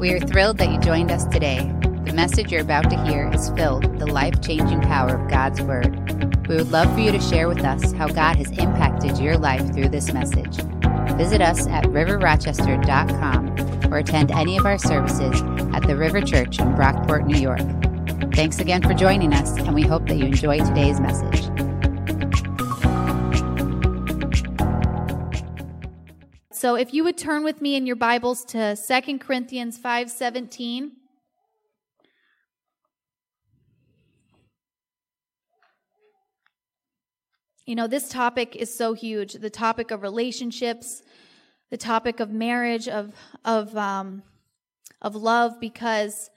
We are thrilled that you joined us today. The message you're about to hear is filled with the life-changing power of God's Word. We would love for you to share with us how God has impacted your life through this message. Visit us at riverrochester.com or attend any of our services at the River Church in Brockport, New York. Thanks again for joining us, and we hope that you enjoy today's message. So if you would turn with me in your Bibles to 2 Corinthians 5:17. You know, this topic is so huge. The topic of relationships, the topic of marriage, of love, because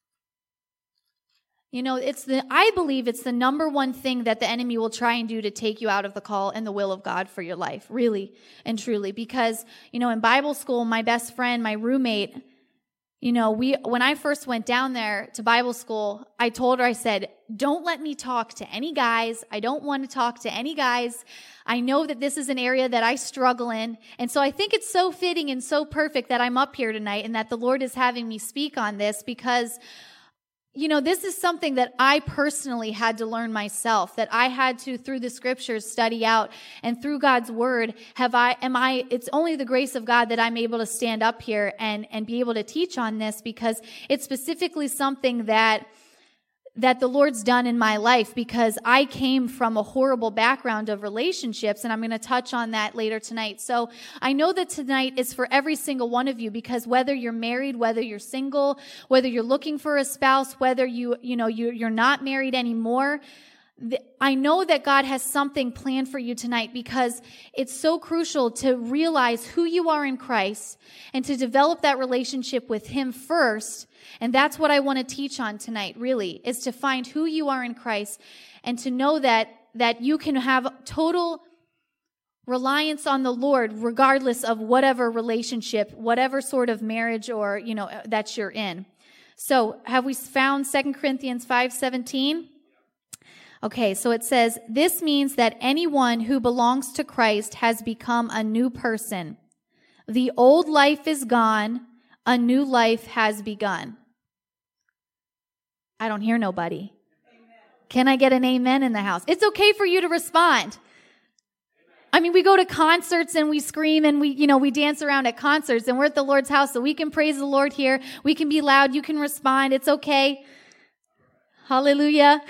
you know, I believe it's the number one thing that the enemy will try and do to take you out of the call and the will of God for your life, really and truly. Because, you know, in Bible school, my best friend, my roommate, you know, when I first went down there to Bible school, I told her, I said, don't let me talk to any guys. I don't want to talk to any guys. I know that this is an area that I struggle in. And so I think it's so fitting and so perfect that I'm up here tonight and that the Lord is having me speak on this because, you know, this is something that I personally had to learn myself, that I had to, through the scriptures, study out, and through God's word, it's only the grace of God that I'm able to stand up here and be able to teach on this, because it's specifically something that the Lord's done in my life, because I came from a horrible background of relationships, and I'm going to touch on that later tonight. So I know that tonight is for every single one of you, because whether you're married, whether you're single, whether you're looking for a spouse, whether you're not married anymore, I know that God has something planned for you tonight, because it's so crucial to realize who you are in Christ and to develop that relationship with Him first. And that's what I want to teach on tonight, really, is to find who you are in Christ and to know that you can have total reliance on the Lord regardless of whatever relationship, whatever sort of marriage or, you know, that you're in. So have we found 2 Corinthians 5:17? Okay, so it says, this means that anyone who belongs to Christ has become a new person. The old life is gone, a new life has begun. I don't hear nobody. Amen. Can I get an amen in the house? It's okay for you to respond. I mean, we go to concerts and we scream and we dance around at concerts, and we're at the Lord's house, so we can praise the Lord here. We can be loud. You can respond. It's okay. Hallelujah.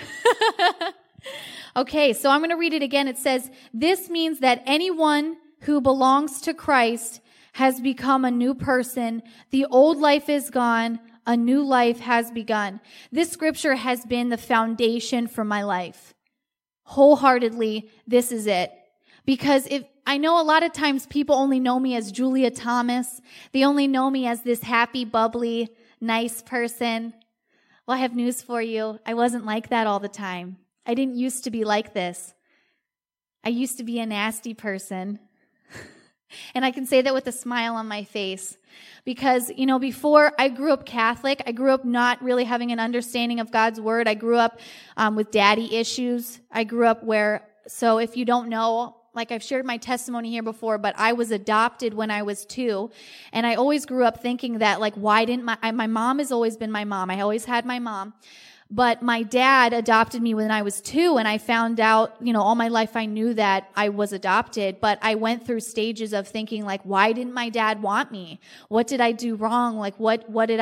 Okay, so I'm going to read it again. It says, this means that anyone who belongs to Christ has become a new person. The old life is gone. A new life has begun. This scripture has been the foundation for my life. Wholeheartedly, this is it. Because I know a lot of times people only know me as Julia Thomas. They only know me as this happy, bubbly, nice person. Well, I have news for you. I wasn't like that all the time. I didn't used to be like this. I used to be a nasty person. And I can say that with a smile on my face. Because, you know, before I grew up Catholic, I grew up not really having an understanding of God's word. I grew up with daddy issues. I grew up so if you don't know, like I've shared my testimony here before, but I was adopted when I was 2. And I always grew up thinking that, like, why didn't my mom has always been my mom. I always had my mom. But my dad adopted me when I was 2, and I found out, you know, all my life I knew that I was adopted, but I went through stages of thinking, like, why didn't my dad want me? What did I do wrong? Like, what was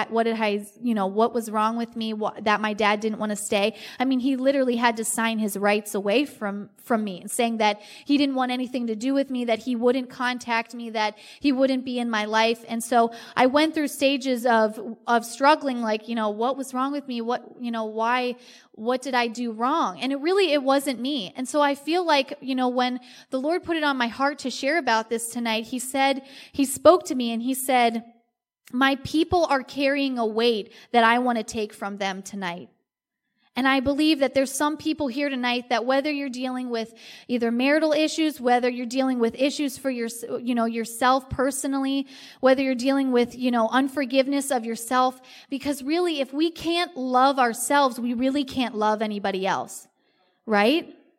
wrong with me that my dad didn't want to stay? I mean, he literally had to sign his rights away from me, saying that he didn't want anything to do with me, that he wouldn't contact me, that he wouldn't be in my life. And so I went through stages of struggling, like, you know, what was wrong with me? What did I do wrong? And it wasn't me. And so I feel like, you know, when the Lord put it on my heart to share about this tonight, He spoke to me and He said, my people are carrying a weight that I want to take from them tonight. And I believe that there's some people here tonight that whether you're dealing with either marital issues, whether you're dealing with issues for yourself personally, whether you're dealing with, unforgiveness of yourself, because really, if we can't love ourselves, we really can't love anybody else, right?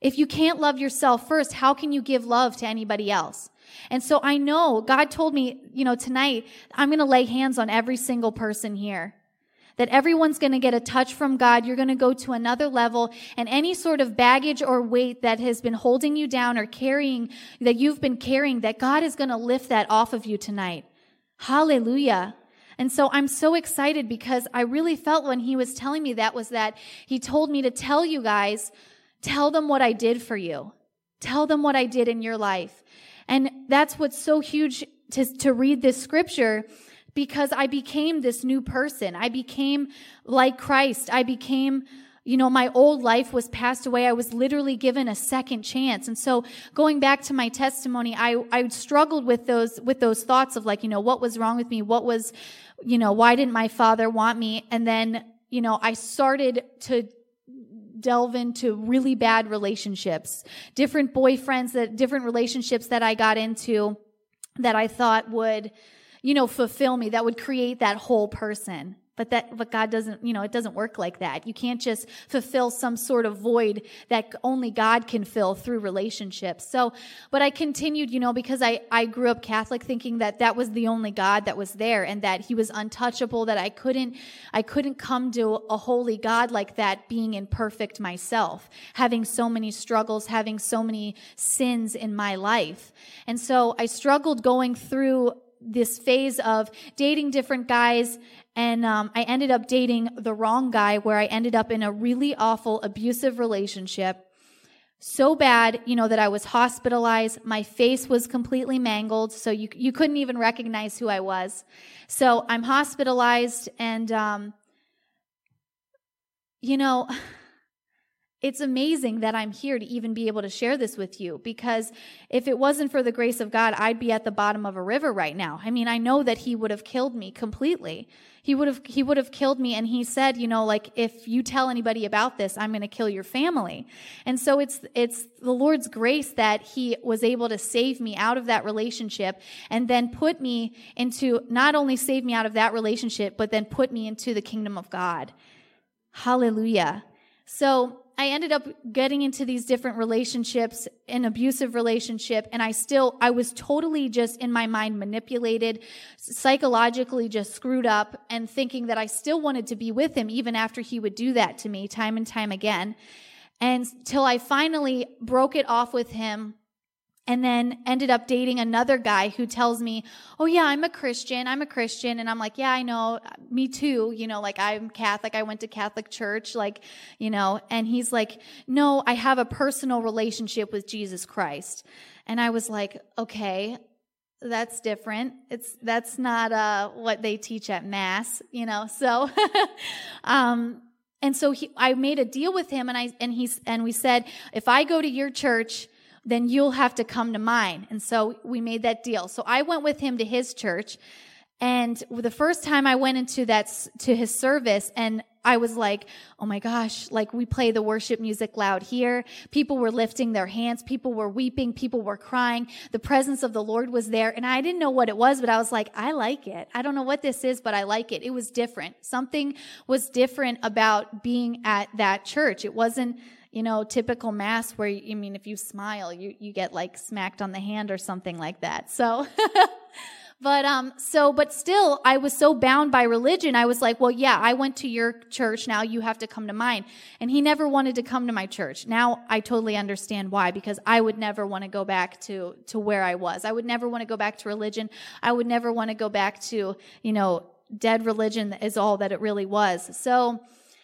If you can't love yourself first, how can you give love to anybody else? And so I know God told me, tonight I'm going to lay hands on every single person here. That everyone's going to get a touch from God. You're going to go to another level, and any sort of baggage or weight that has been holding you down or that you've been carrying, that God is going to lift that off of you tonight. Hallelujah. And so I'm so excited because I really felt when he was telling me that he told me to tell you guys, tell them what I did for you. Tell them what I did in your life. And that's what's so huge to read this scripture, because I became this new person. I became like Christ. I became, my old life was passed away. I was literally given a second chance. And so going back to my testimony, I struggled with those thoughts of what was wrong with me? What was, why didn't my father want me? And then, I started to delve into really bad relationships, different boyfriends, different relationships that I got into that I thought would, fulfill me, that would create that whole person. But God doesn't, it doesn't work like that. You can't just fulfill some sort of void that only God can fill through relationships. But I continued, because I grew up Catholic, thinking that was the only God that was there, and that he was untouchable, that I couldn't come to a holy God like that being imperfect myself, having so many struggles, having so many sins in my life. And so I struggled going through this phase of dating different guys, and I ended up dating the wrong guy, where I ended up in a really awful, abusive relationship. So bad, that I was hospitalized. My face was completely mangled, so you couldn't even recognize who I was. So I'm hospitalized, and it's amazing that I'm here to even be able to share this with you, because if it wasn't for the grace of God, I'd be at the bottom of a river right now. I mean, I know that he would have killed me completely. He would have killed me, and he said, if you tell anybody about this, I'm going to kill your family. And so it's the Lord's grace that he was able to save me out of that relationship, and then not only save me out of that relationship, but then put me into the kingdom of God. Hallelujah. So I ended up getting into these different relationships, an abusive relationship, and I was totally just in my mind manipulated, psychologically just screwed up, and thinking that I still wanted to be with him even after he would do that to me time and time again. And till I finally broke it off with him, and then ended up dating another guy who tells me, oh yeah, I'm a Christian. And I'm like, yeah, I know, me too. I'm Catholic. I went to Catholic church, and he's like, no, I have a personal relationship with Jesus Christ. And I was like, okay, that's different. That's not what they teach at Mass, so, and so I made a deal with him, and we said, if I go to your church, then you'll have to come to mine. And so we made that deal. So I went with him to his church, and the first time I went to his service, and I was like, oh my gosh, we play the worship music loud here. People were lifting their hands. People were weeping. People were crying. The presence of the Lord was there. And I didn't know what it was, but I was like, I like it. I don't know what this is, but I like it. It was different. Something was different about being at that church. It wasn't, typical Mass where, if you smile, you get smacked on the hand or something like that. So, but still, I was so bound by religion. I was like, well, yeah, I went to your church. Now you have to come to mine. And he never wanted to come to my church. Now I totally understand why, because I would never want to go back to where I was. I would never want to go back to religion. I would never want to go back to, dead religion is all that it really was. So,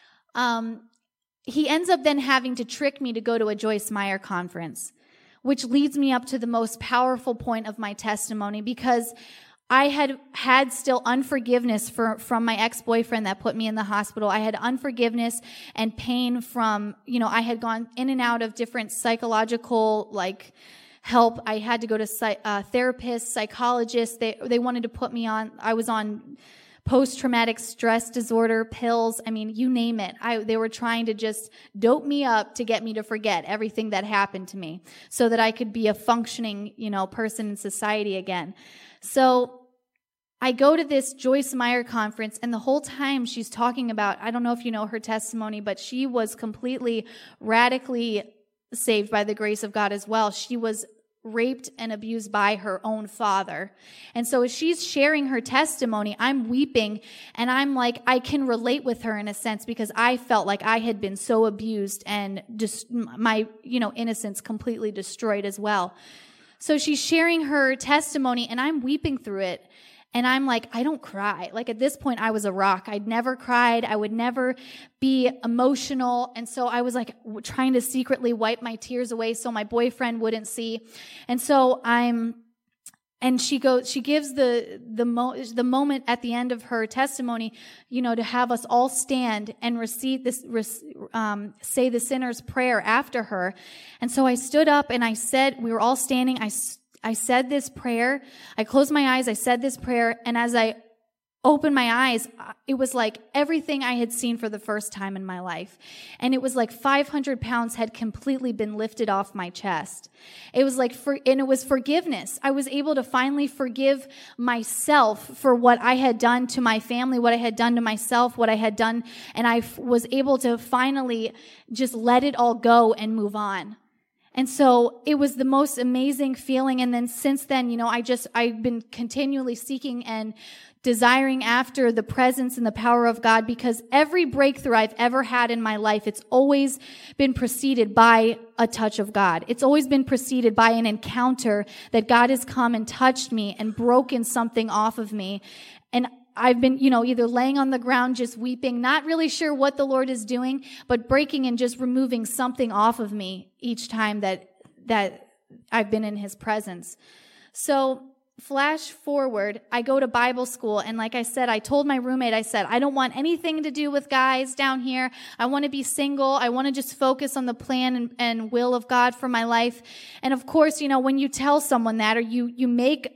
he ends up then having to trick me to go to a Joyce Meyer conference, which leads me up to the most powerful point of my testimony, because I had still unforgiveness from my ex-boyfriend that put me in the hospital. I had unforgiveness and pain from, I had gone in and out of different psychological, help. I had to go to therapists, psychologists. They wanted to put me on, I was on post-traumatic stress disorder pills. You name it. They were trying to just dope me up to get me to forget everything that happened to me so that I could be a functioning, person in society again. So I go to this Joyce Meyer conference, and the whole time she's talking about, I don't know if you know her testimony, but she was completely radically saved by the grace of God as well. She was raped and abused by her own father. And so as she's sharing her testimony, I'm weeping, and I'm like, I can relate with her in a sense, because I felt like I had been so abused and just my, innocence completely destroyed as well. So she's sharing her testimony, and I'm weeping through it. And I'm like, I don't cry. Like, at this point, I was a rock. I'd never cried. I would never be emotional. And so I was like trying to secretly wipe my tears away so my boyfriend wouldn't see. And so she gives the moment at the end of her testimony, to have us all stand and receive this, say the sinner's prayer after her. And so I stood up and we were all standing. I said this prayer. I closed my eyes. I said this prayer. And as I opened my eyes, it was like everything I had seen for the first time in my life. And it was like 500 pounds had completely been lifted off my chest. It was like, and it was forgiveness. I was able to finally forgive myself for what I had done to my family, what I had done to myself, what I had done. And I was able to finally just let it all go and move on. And so it was the most amazing feeling. And then since then, I've been continually seeking and desiring after the presence and the power of God, because every breakthrough I've ever had in my life, it's always been preceded by a touch of God. It's always been preceded by an encounter that God has come and touched me and broken something off of me. And I've been, either laying on the ground just weeping, not really sure what the Lord is doing, but breaking and just removing something off of me each time that I've been in His presence. So flash forward, I go to Bible school, and like I said, I told my roommate, I don't want anything to do with guys down here. I want to be single. I want to just focus on the plan and will of God for my life. And of course, when you tell someone that, or you make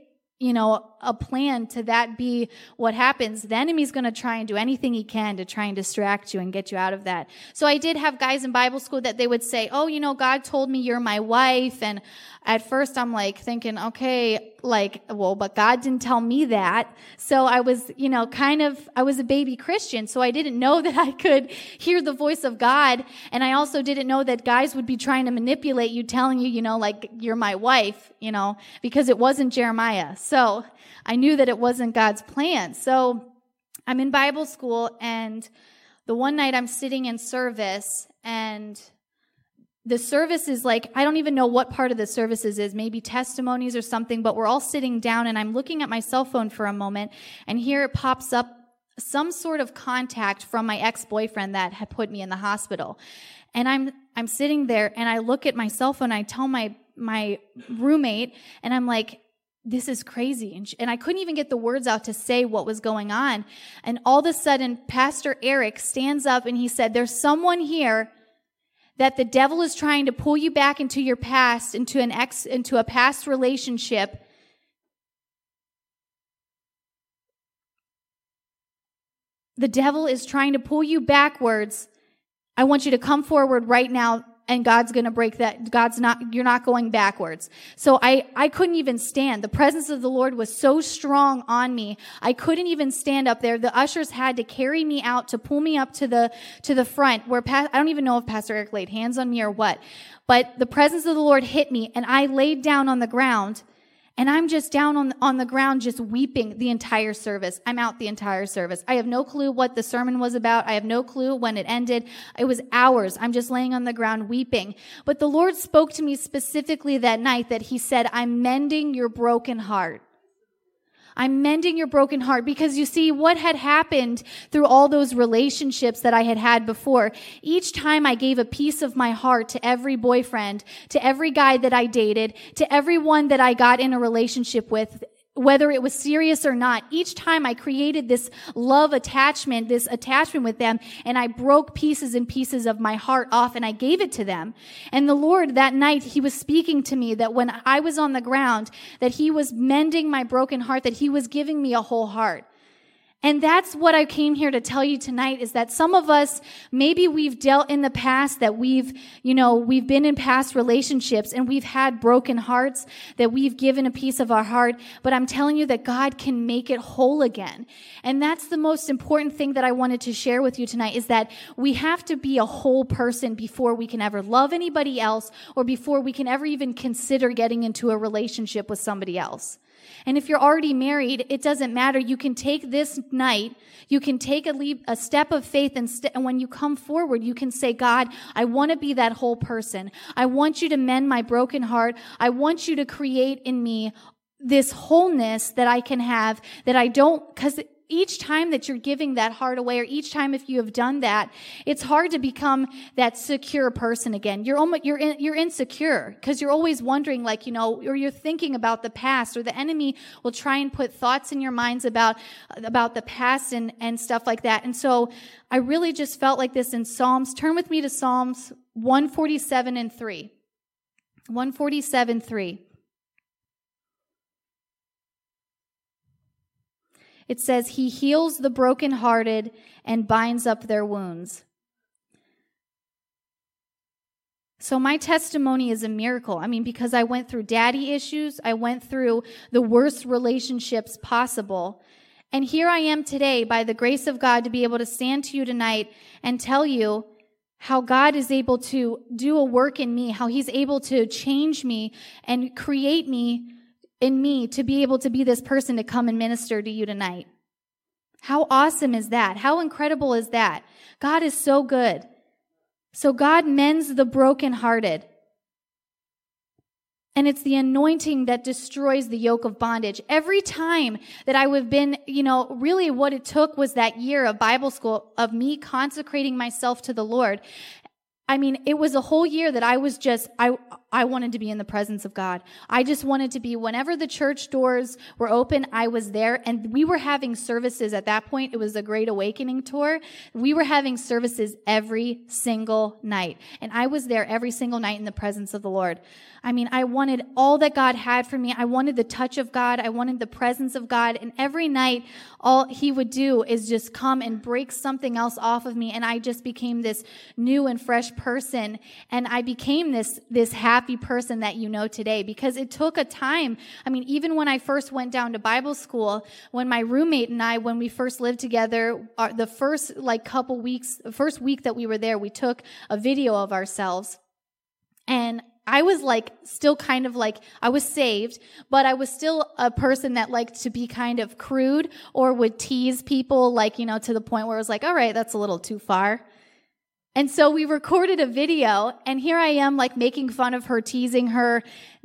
a plan to that be what happens, the enemy's going to try and do anything he can to try and distract you and get you out of that. So I did have guys in Bible school that they would say, oh, God told me you're my wife. And at first I'm like thinking, okay, but God didn't tell me that. So I was, I was a baby Christian. So I didn't know that I could hear the voice of God. And I also didn't know that guys would be trying to manipulate you, telling you, you're my wife, because it wasn't Jeremiah. So I knew that it wasn't God's plan. So I'm in Bible school, and the one night I'm sitting in service, and the service is like, I don't even know what part of the services is, maybe testimonies or something, but we're all sitting down, and I'm looking at my cell phone for a moment, and here it pops up some sort of contact from my ex-boyfriend that had put me in the hospital. And I'm sitting there, and I look at my cell phone, and I tell my roommate, and I'm like, this is crazy. And I couldn't even get the words out to say what was going on. And all of a sudden, Pastor Eric stands up and he said, there's someone here that the devil is trying to pull you back into your past, into a past relationship. The devil is trying to pull you backwards. I want you to come forward right now, and God's going to break that. You're not going backwards. So I couldn't even stand. The presence of the Lord was so strong on me. I couldn't even stand up there. The ushers had to carry me out to pull me up to the front where I don't even know if Pastor Eric laid hands on me or what, but the presence of the Lord hit me, and I laid down on the ground. And I'm just down on the ground, just weeping the entire service. I'm out the entire service. I have no clue what the sermon was about. I have no clue when it ended. It was hours. I'm just laying on the ground weeping. But the Lord spoke to me specifically that night that He said, I'm mending your broken heart. I'm mending your broken heart, because you see what had happened through all those relationships that I had had before. Each time I gave a piece of my heart to every boyfriend, to every guy that I dated, to everyone that I got in a relationship with, whether it was serious or not. Each time I created this love attachment, this attachment with them, and I broke pieces and pieces of my heart off, and I gave it to them. And the Lord that night, He was speaking to me that when I was on the ground, that He was mending my broken heart, that He was giving me a whole heart. And that's what I came here to tell you tonight, is that some of us, maybe we've dealt in the past that we've been in past relationships and we've had broken hearts, that we've given a piece of our heart, but I'm telling you that God can make it whole again. And that's the most important thing that I wanted to share with you tonight, is that we have to be a whole person before we can ever love anybody else, or before we can ever even consider getting into a relationship with somebody else. And if you're already married, it doesn't matter. You can take this night, you can take a step of faith, and when you come forward, you can say, God, I want to be that whole person. I want you to mend my broken heart. I want you to create in me this wholeness that I can have, that I don't, because each time that you're giving that heart away, or each time if you have done that, it's hard to become that secure person again. You're insecure because you're always wondering, or you're thinking about the past, or the enemy will try and put thoughts in your minds about the past and stuff like that. And so I really just felt like this in Psalms. Turn with me to Psalms 147:3. 147:3. It says, He heals the brokenhearted and binds up their wounds. So my testimony is a miracle. I mean, because I went through daddy issues, I went through the worst relationships possible. And here I am today, by the grace of God, to be able to stand to you tonight and tell you how God is able to do a work in me, how He's able to change me and create me in me to be able to be this person to come and minister to you tonight. How awesome is that? How incredible is that? God is so good. So God mends the brokenhearted. And it's the anointing that destroys the yoke of bondage. Every time that I would have been, really what it took was that year of Bible school, of me consecrating myself to the Lord. I mean, it was a whole year that I was just, I wanted to be in the presence of God. I just wanted to be, whenever the church doors were open, I was there. And we were having services at that point. It was the Great Awakening tour. We were having services every single night. And I was there every single night in the presence of the Lord. I mean, I wanted all that God had for me. I wanted the touch of God. I wanted the presence of God. And every night, all He would do is just come and break something else off of me. And I just became this new and fresh person. And I became this happy person that you know today, because it took a time. I mean, even when I first went down to Bible school, when my roommate and I, when we first lived together, the first couple weeks, the first week that we were there, we took a video of ourselves. And I was still kind of I was saved, but I was still a person that liked to be kind of crude, or would tease people, to the point where I was like, all right, that's a little too far. And so we recorded a video, and here I am making fun of her, teasing her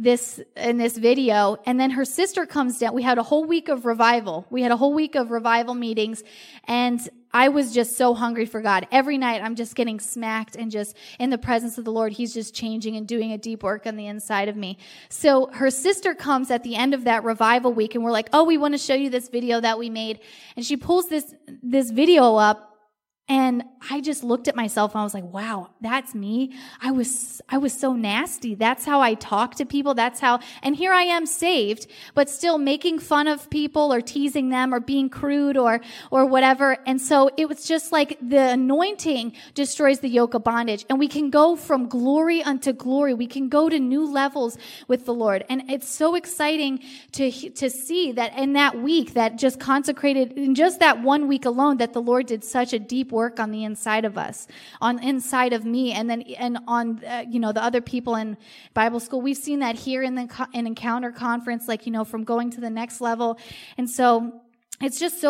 in this video. And then her sister comes down. We had a whole week of revival. We had a whole week of revival meetings, and I was just so hungry for God. Every night I'm just getting smacked, and just in the presence of the Lord, He's just changing and doing a deep work on the inside of me. So her sister comes at the end of that revival week, and we're like, oh, we want to show you this video that we made. And she pulls this video up. And I just looked at myself and I was like, wow, that's me. I was so nasty. That's how I talk to people. And here I am saved, but still making fun of people or teasing them or being crude or whatever. And so it was just the anointing destroys the yoke of bondage. And we can go from glory unto glory. We can go to new levels with the Lord. And it's so exciting to see that in that week that just consecrated, in just that 1 week alone, that the Lord did such a deep work on the inside of us, inside of me, and on the other people in Bible school. We've seen that here in an Encounter conference, from going to the next level. And so it's just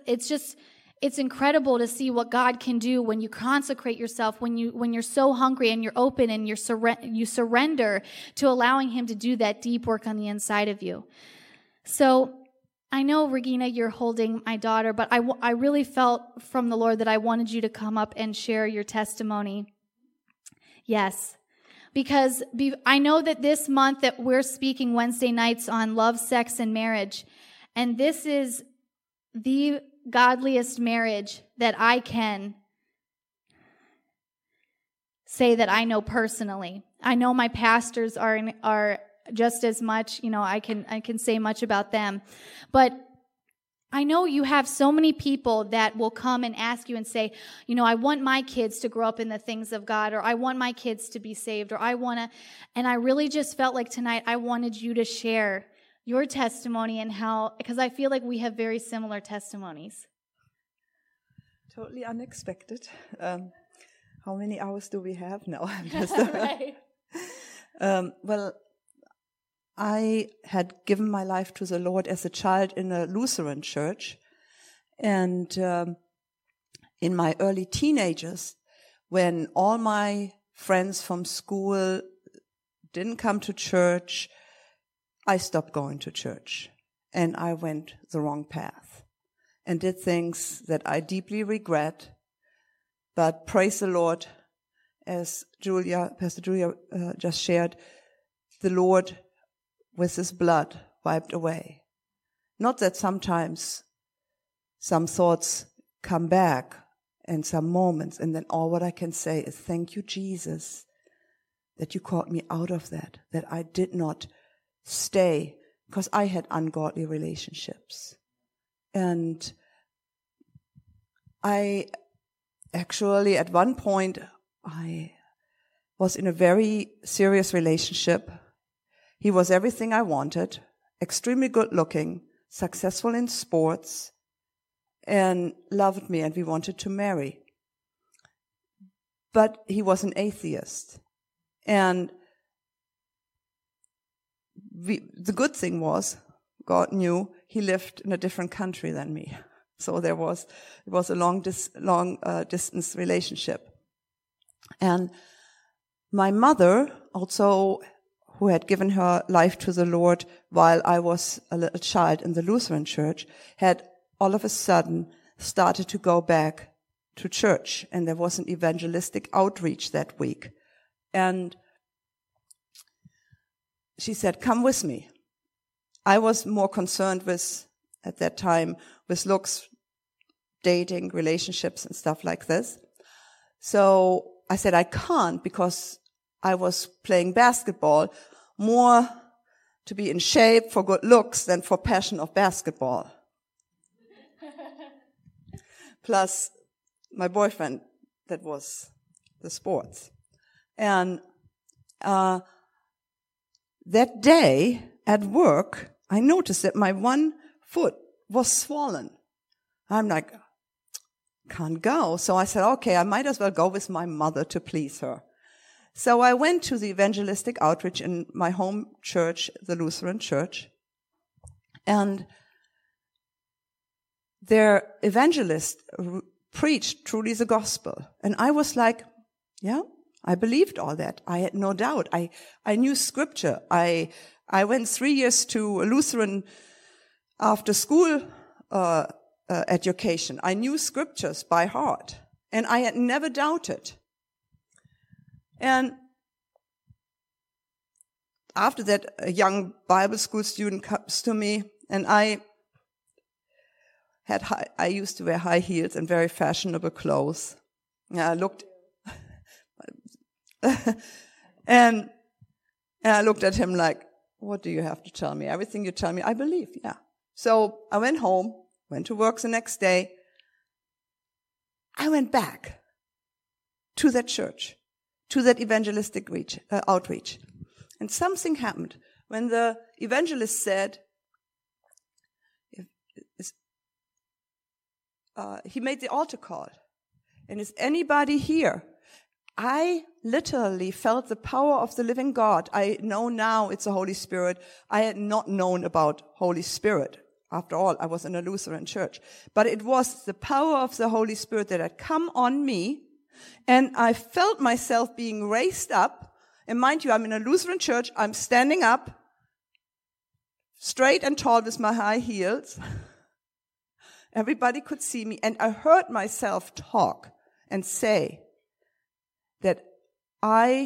it's incredible to see what God can do when you consecrate yourself, when you're so hungry and you're open and you surrender to allowing Him to do that deep work on the inside of you. So I know, Regina, you're holding my daughter, but I really felt from the Lord that I wanted you to come up and share your testimony. Yes, because I know that this month that we're speaking Wednesday nights on love, sex, and marriage, and this is the godliest marriage that I can say that I know personally. I know my pastors are just as much, I can say much about them. But I know you have so many people that will come and ask you and say, I want my kids to grow up in the things of God, or I want my kids to be saved, or and I really just felt like tonight I wanted you to share your testimony and because I feel like we have very similar testimonies. Totally unexpected. How many hours do we have now? Right. Well, I had given my life to the Lord as a child in a Lutheran church. And in my early teenagers, when all my friends from school didn't come to church, I stopped going to church. And I went the wrong path and did things that I deeply regret. But praise the Lord, as Pastor Julia just shared, the Lord with his blood wiped away. Not that sometimes some thoughts come back and some moments, and then all what I can say is thank you, Jesus, that you called me out of that I did not stay, because I had ungodly relationships. And I actually, at one point, I was in a very serious relationship. He was everything I wanted, extremely good looking, successful in sports, and loved me, and we wanted to marry. But he was an atheist. And the good thing was, God knew he lived in a different country than me. So it was a long distance relationship. And my mother also, who had given her life to the Lord while I was a little child in the Lutheran church, had all of a sudden started to go back to church. And there was an evangelistic outreach that week. And she said, come with me. I was more concerned at that time, with looks, dating, relationships, and stuff like this. So I said, I can't, because I was playing basketball, more to be in shape for good looks than for passion of basketball. Plus my boyfriend, that was the sports. And that day at work, I noticed that my one foot was swollen. I'm like, can't go. So I said, okay, I might as well go with my mother to please her. So I went to the evangelistic outreach in my home church, the Lutheran church, and their evangelist preached truly the gospel. And I was like, yeah, I believed all that. I had no doubt. I knew scripture. I went 3 years to a Lutheran after school education. I knew scriptures by heart, and I had never doubted. And after that, a young Bible school student comes to me, and I used to wear high heels and very fashionable clothes. I looked, and I looked at him like, what do you have to tell me? Everything you tell me, I believe, yeah. So I went home, went to work the next day. I went back to that church, to that evangelistic outreach. And something happened when the evangelist said, he made the altar call. And is anybody here? I literally felt the power of the living God. I know now it's the Holy Spirit. I had not known about Holy Spirit. After all, I was in a Lutheran church. But it was the power of the Holy Spirit that had come on me, and I felt myself being raised up. And mind you, I'm in a Lutheran church. I'm standing up, straight and tall with my high heels. Everybody could see me, and I heard myself talk and say that I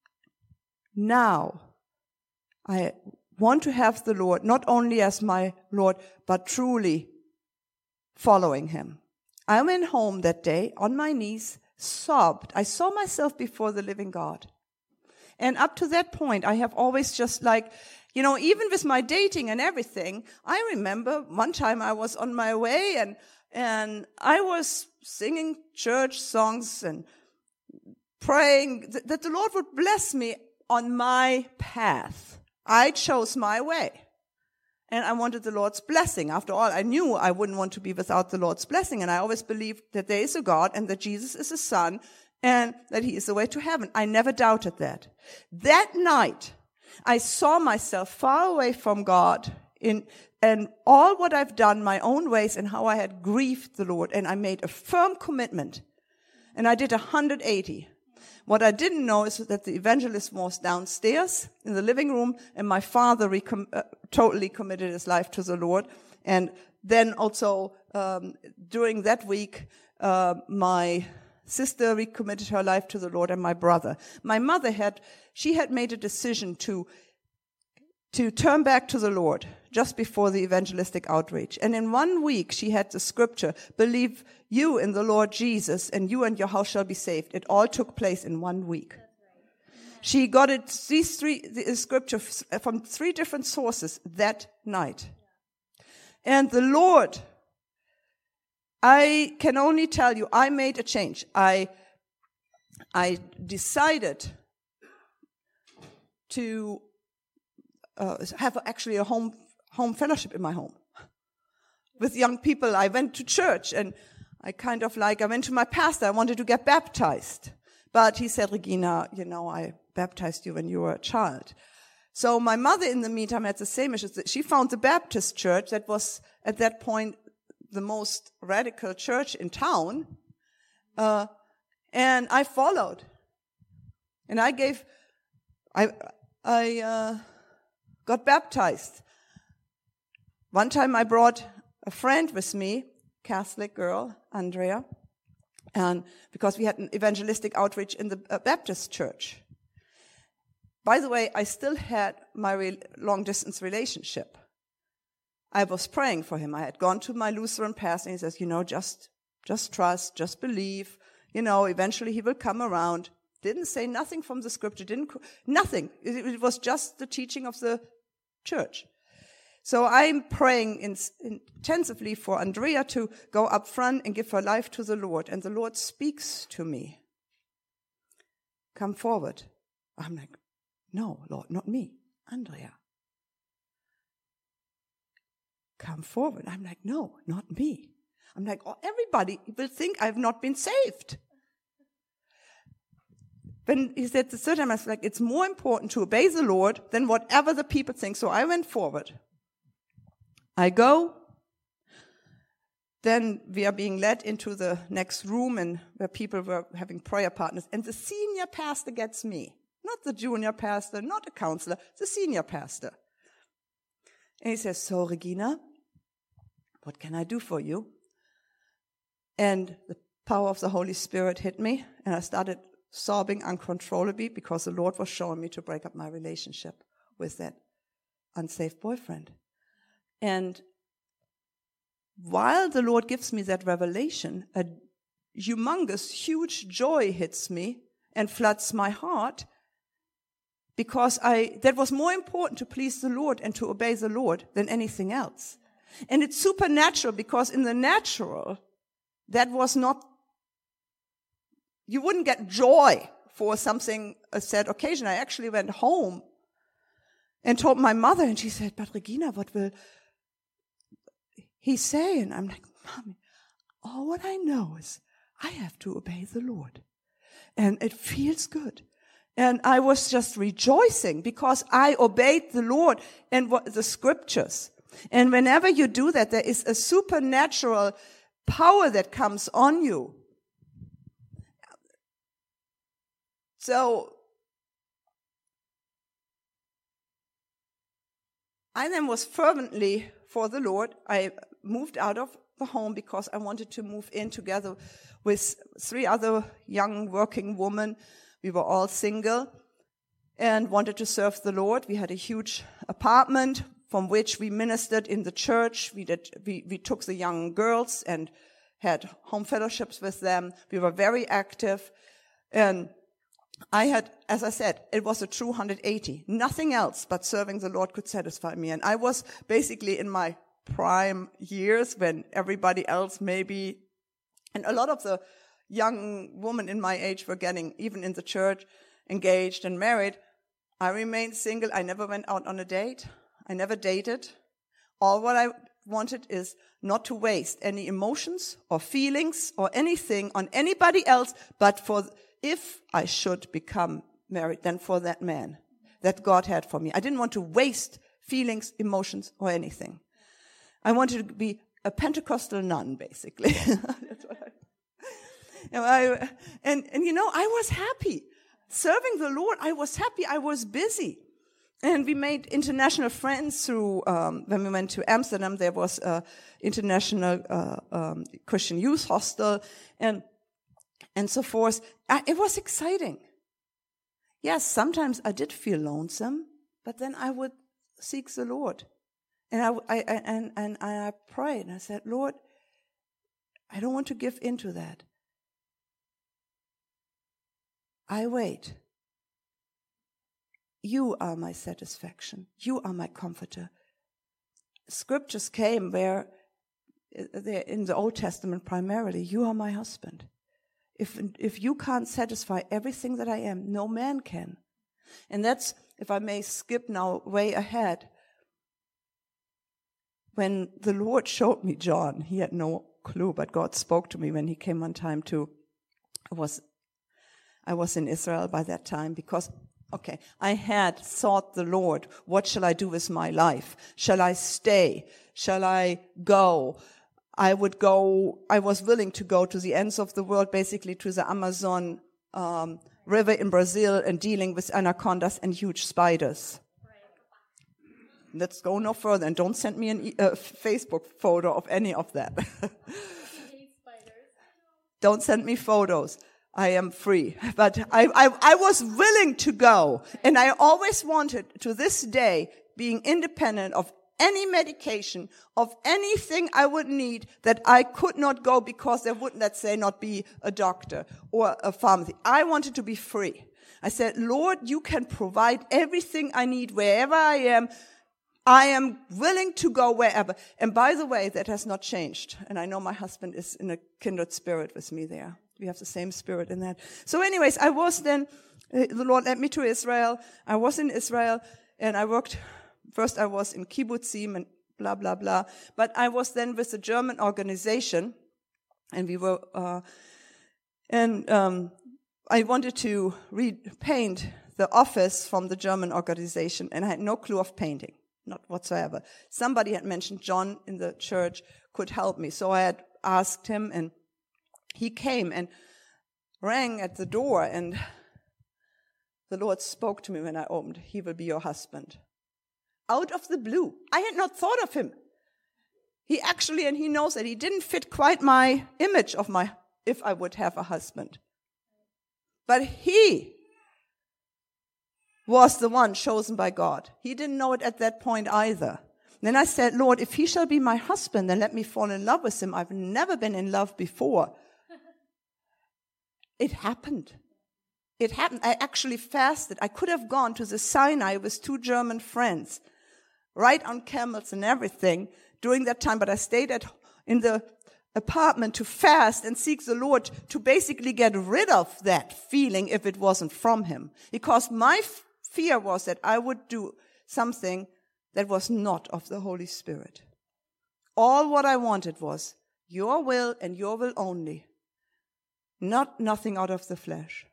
want to have the Lord not only as my Lord, but truly following him. I went home that day on my knees, sobbed. I saw myself before the living God. And up to that point, I have always just Even with my dating and everything, I remember one time I was on my way and I was singing church songs and praying that the Lord would bless me on my path. I chose my way. And I wanted the Lord's blessing. After all, I knew I wouldn't want to be without the Lord's blessing. And I always believed that there is a God and that Jesus is his son and that he is the way to heaven. I never doubted that. That night, I saw myself far away from God and all what I've done, my own ways, and how I had grieved the Lord. And I made a firm commitment. And I did 180. What I didn't know is that the evangelist was downstairs in the living room, and my father totally committed his life to the Lord. And then also during that week, my sister recommitted her life to the Lord, and my brother. My mother had made a decision to turn back to the Lord just before the evangelistic outreach. And in 1 week, she had the scripture, believe you in the Lord Jesus, and you and your house shall be saved. It all took place in 1 week. She got the scripture from 3 different sources that night. And the Lord, I can only tell you, I made a change. I decided to have actually a home fellowship in my home with young people. I went to church and I went to my pastor. I wanted to get baptized. But he said, Regina, I baptized you when you were a child. So my mother, in the meantime, had the same issues. She found the Baptist church that was, at that point, the most radical church in town. And I followed. And I got baptized. One time I brought a friend with me, Catholic girl, Andrea, and because we had an evangelistic outreach in the Baptist church. By the way, I still had my long-distance relationship. I was praying for him. I had gone to my Lutheran pastor, and he says, just trust, just believe, eventually he will come around. Didn't say nothing from the scripture, nothing. It was just the teaching of the church. So I'm praying intensively for Andrea to go up front and give her life to the Lord. And the Lord speaks to me. Come forward. I'm like, no, Lord, not me, Andrea. Come forward. I'm like, no, not me. I'm like, everybody will think I've not been saved. When he said the third time, I was like, it's more important to obey the Lord than whatever the people think. So I went forward. I go. Then we are being led into the next room and where people were having prayer partners. And the senior pastor gets me. Not the junior pastor, not a counselor, the senior pastor. And he says, so Regina, what can I do for you? And the power of the Holy Spirit hit me, and I started sobbing uncontrollably because the Lord was showing me to break up my relationship with that unsaved boyfriend. And while the Lord gives me that revelation, a humongous, huge joy hits me and floods my heart, because that was more important to please the Lord and to obey the Lord than anything else. And it's supernatural, because in the natural, that was not, you wouldn't get joy for something, a sad occasion. I actually went home and told my mother, and she said, but Regina, what will he say? And I'm like, Mommy, all what I know is I have to obey the Lord. And it feels good. And I was just rejoicing because I obeyed the Lord and the scriptures. And whenever you do that, there is a supernatural power that comes on you. So I then was fervently for the Lord. I moved out of the home because I wanted to move in together with 3 other young working women. We were all single and wanted to serve the Lord. We had a huge apartment from which we ministered in the church. We took the young girls and had home fellowships with them. We were very active. And I had, as I said, it was a true 180. Nothing else but serving the Lord could satisfy me. And I was basically in my prime years when everybody else maybe, and a lot of the young women in my age were getting, even in the church, engaged and married. I remained single. I never went out on a date. I never dated. All what I wanted is not to waste any emotions or feelings or anything on anybody else, but for if I should become married, then for that man that God had for me. I didn't want to waste feelings, emotions, or anything. I wanted to be a Pentecostal nun, basically. That's what I was happy. Serving the Lord, I was happy. I was busy. And we made international friends through, when we went to Amsterdam, there was an international Christian youth hostel and so forth. It was exciting. Yes, sometimes I did feel lonesome, but then I would seek the Lord. And I prayed, and I said, Lord, I don't want to give in to that. I wait. You are my satisfaction. You are my comforter. Scriptures came where, in the Old Testament primarily, you are my husband. If you can't satisfy everything that I am, no man can. And that's, if I may skip now way ahead, when the Lord showed me John, he had no clue, but God spoke to me when he came one time I was in Israel by that time because, I had sought the Lord. What shall I do with my life? Shall I stay? Shall I go? I was willing to go to the ends of the world, basically to the Amazon river in Brazil and dealing with anacondas and huge spiders. Let's go no further and don't send me a Facebook photo of any of that. Don't send me photos. I am free. But I was willing to go. And I always wanted, to this day, being independent of any medication, of anything I would need that I could not go because there would, let's say, not be a doctor or a pharmacy. I wanted to be free. I said, Lord, you can provide everything I need wherever I am. I am willing to go wherever. And by the way, that has not changed. And I know my husband is in a kindred spirit with me there. We have the same spirit in that. So anyways, I was then, the Lord led me to Israel. I was in Israel and I worked, first I was in kibbutzim and blah, blah, blah. But I was then with a German organization and we were, I wanted to paint the office from the German organization and I had no clue of painting. Not whatsoever. Somebody had mentioned John in the church could help me. So I had asked him and he came and rang at the door and the Lord spoke to me when I opened, he will be your husband. Out of the blue. I had not thought of him. He actually, and he knows that he didn't fit quite my image of if I would have a husband. But he was the one chosen by God. He didn't know it at that point either. Then I said, Lord, if he shall be my husband, then let me fall in love with him. I've never been in love before. It happened. It happened. I actually fasted. I could have gone to the Sinai with 2 German friends, right on camels and everything during that time, but I stayed in the apartment to fast and seek the Lord to basically get rid of that feeling if it wasn't from him. Because my fear was that I would do something that was not of the Holy Spirit. All what I wanted was your will and your will only. Nothing out of the flesh.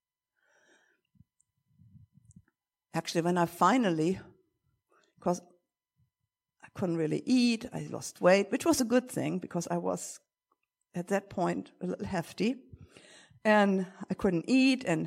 Actually, when I finally, because I couldn't really eat, I lost weight, which was a good thing because I was at that point a little hefty, and I couldn't eat, and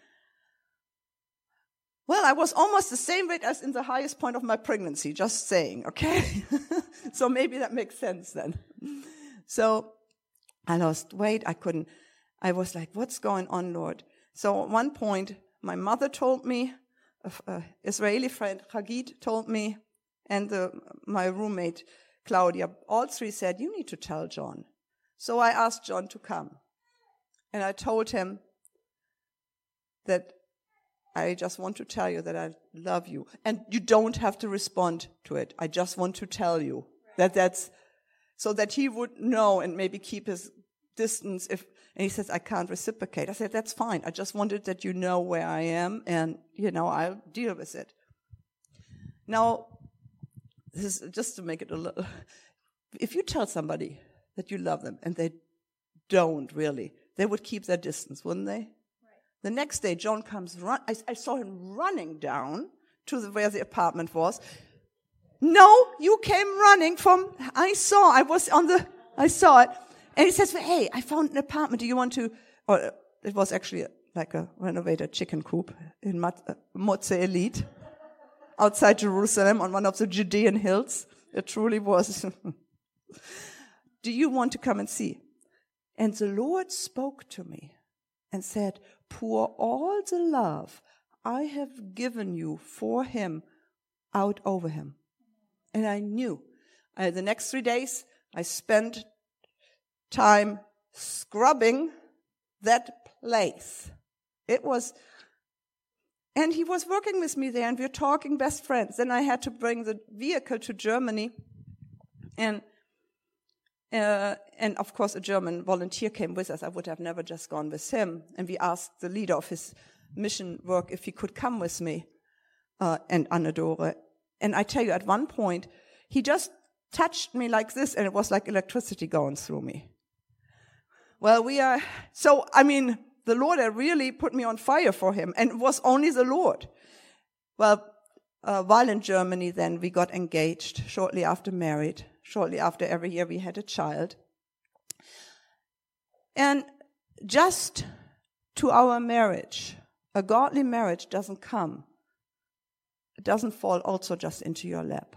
well, I was almost the same weight as in the highest point of my pregnancy, just saying, okay? So maybe that makes sense then. So I lost weight, I was like, what's going on, Lord? So at one point, my mother told me, an Israeli friend, Hagit, told me, and my roommate, Claudia, all 3 said, you need to tell John. So I asked John to come. And I told him, that I just want to tell you that I love you. And you don't have to respond to it. I just want to tell you that that's so that he would know and maybe keep his distance. And he says, I can't reciprocate. I said, that's fine. I just wanted that you know where I am and, I'll deal with it. Now, this is just to make it a little, if you tell somebody that you love them and they don't really, they would keep their distance, wouldn't they? The next day, John comes I saw him running down to where the apartment was. No, you came running I saw it. And he says, hey, I found an apartment. Do you want to, or it was actually like a renovated chicken coop in Motze Elite, outside Jerusalem on one of the Judean hills. It truly was. Do you want to come and see? And the Lord spoke to me and said, pour all the love I have given you for him out over him. And I knew. The next 3 days, I spent time scrubbing that place. And he was working with me there, and we were talking best friends. Then I had to bring the vehicle to Germany, and of course, a German volunteer came with us. I would have never just gone with him. And we asked the leader of his mission work if he could come with me, and Anna-Dore. And I tell you, at one point, he just touched me like this, and it was like electricity going through me. Well, the Lord had really put me on fire for him, and it was only the Lord. Well, while in Germany, then we got engaged, shortly after married. Shortly after, every year we had a child. And just to our marriage, a godly marriage doesn't come. It doesn't fall also just into your lap.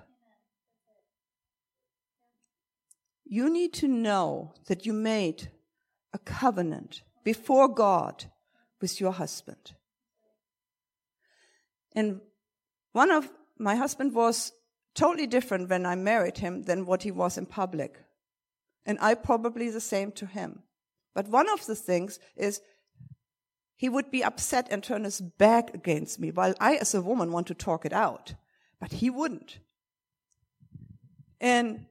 You need to know that you made a covenant before God with your husband. And my husband was totally different when I married him than what he was in public. And I probably the same to him. But one of the things is he would be upset and turn his back against me, while I as a woman want to talk it out. But he wouldn't. And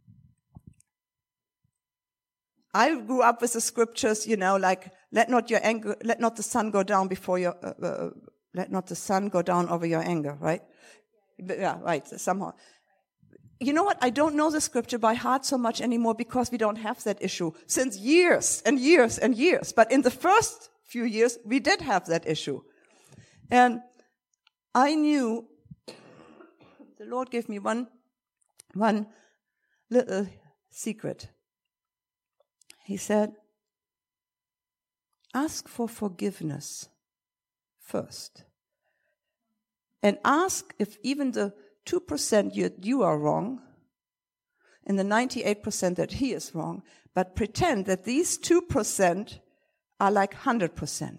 I grew up with the scriptures, like, let not the sun go down let not the sun go down over your anger, right? Yeah, right, somehow. You know what? I don't know the scripture by heart so much anymore because we don't have that issue since years and years and years. But in the first few years, we did have that issue. And I knew the Lord gave me one little secret. He said, ask for forgiveness first. And ask if even the 2% you are wrong and the 98% that he is wrong, but pretend that these 2% are like 100%.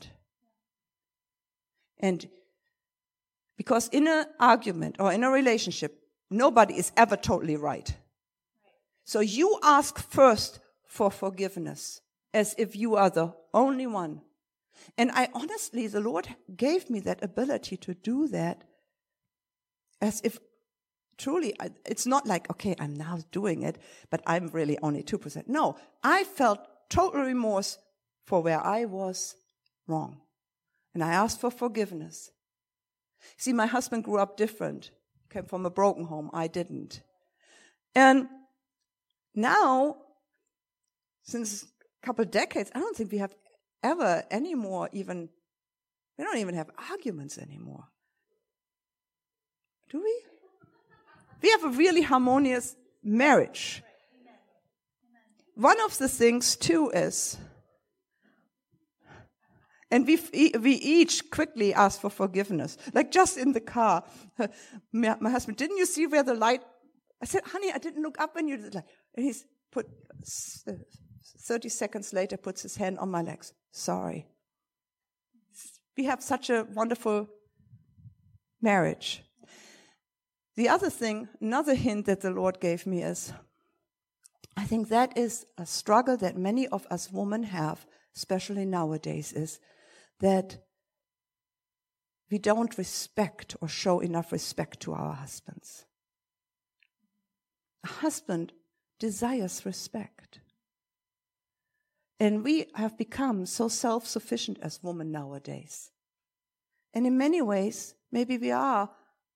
And because in an argument or in a relationship, nobody is ever totally right. So you ask first for forgiveness as if you are the only one. And the Lord gave me that ability to do that as if truly, it's not like, okay, I'm now doing it, but I'm really only 2%. No, I felt total remorse for where I was wrong. And I asked for forgiveness. See, my husband grew up different. Came from a broken home. I didn't. And now, since a couple of decades, I don't think we have ever anymore we don't even have arguments anymore. Do we? We have a really harmonious marriage. One of the things, too, is, and we each quickly ask for forgiveness. Like just in the car, my husband, didn't you see where the light? I said, honey, I didn't look up when you did that. And he's put 30 seconds later, puts his hand on my legs. Sorry. We have such a wonderful marriage. The other thing, another hint that the Lord gave me is, I think that is a struggle that many of us women have, especially nowadays, is that we don't respect or show enough respect to our husbands. A husband desires respect. And we have become so self-sufficient as women nowadays. And in many ways, maybe we are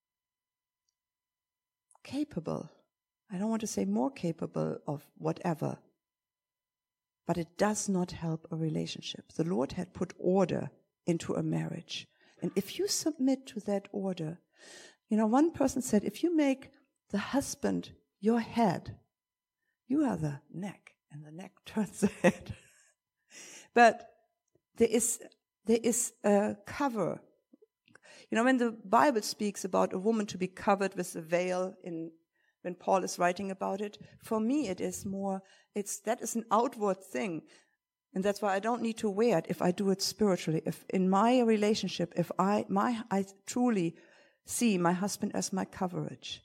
capable. I don't want to say more capable of whatever. But it does not help a relationship. The Lord had put order into a marriage. And if you submit to that order, one person said, if you make the husband your head, you are the neck, and the neck turns the head. But there is a cover. When the Bible speaks about a woman to be covered with a veil, when Paul is writing about it, for me it is more, that is an outward thing. And that's why I don't need to wear it if I do it spiritually. If in my relationship, if I truly see my husband as my coverage,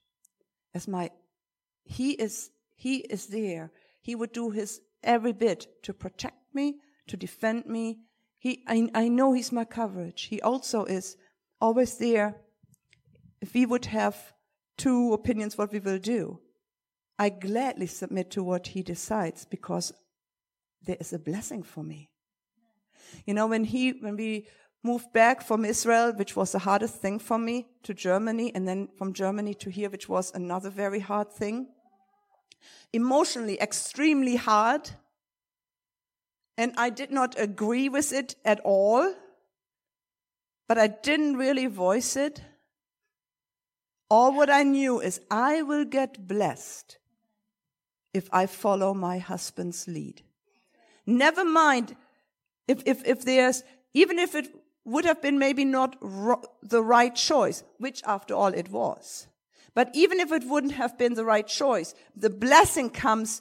he is there. He would do his every bit to protect me, to defend me. I know he's my coverage. He also is always there. If we would have two opinions what we will do, I gladly submit to what he decides, because there is a blessing for me. When we moved back from Israel, which was the hardest thing for me, to Germany, and then from Germany to here, which was another very hard thing, emotionally extremely hard, and I did not agree with it at all, but I didn't really voice it. All what I knew is I will get blessed if I follow my husband's lead. Never mind if there's, even if it would have been maybe not the right choice, which after all it was. But even if it wouldn't have been the right choice, the blessing comes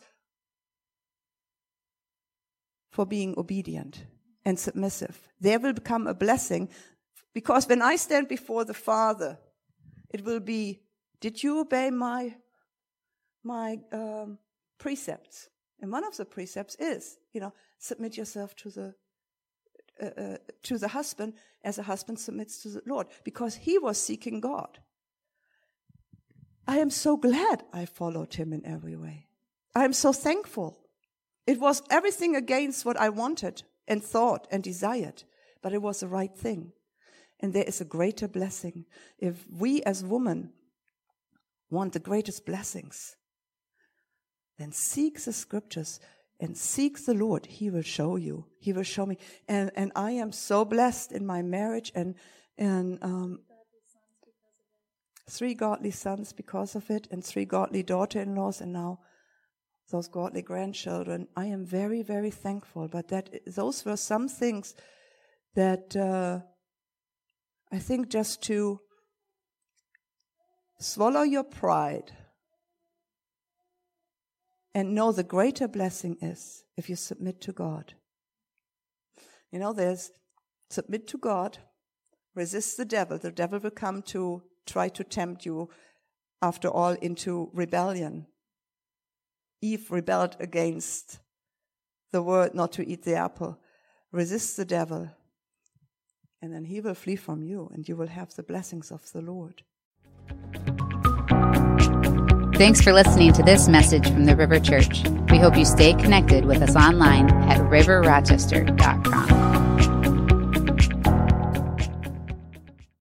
for being obedient and submissive. There will become a blessing, because when I stand before the Father, it will be, did you obey my precepts? And one of the precepts is, submit yourself to the husband as a husband submits to the Lord, because he was seeking God. I am so glad I followed him in every way. I am so thankful. It was everything against what I wanted and thought and desired, but it was the right thing. And there is a greater blessing. If we as women want the greatest blessings, then seek the scriptures and seek the Lord. He will show you. He will show me. And I am so blessed in my marriage, and 3 godly sons because of it, and 3 godly daughter-in-laws, and now those godly grandchildren. I am very, very thankful. But those were some things that I think, just to swallow your pride and know the greater blessing is if you submit to God. There's submit to God, resist the devil. The devil will come to try to tempt you, after all, into rebellion. Eve rebelled against the word not to eat the apple. Resist the devil, and then he will flee from you, and you will have the blessings of the Lord. Thanks for listening to this message from the River Church. We hope you stay connected with us online at riverrochester.com.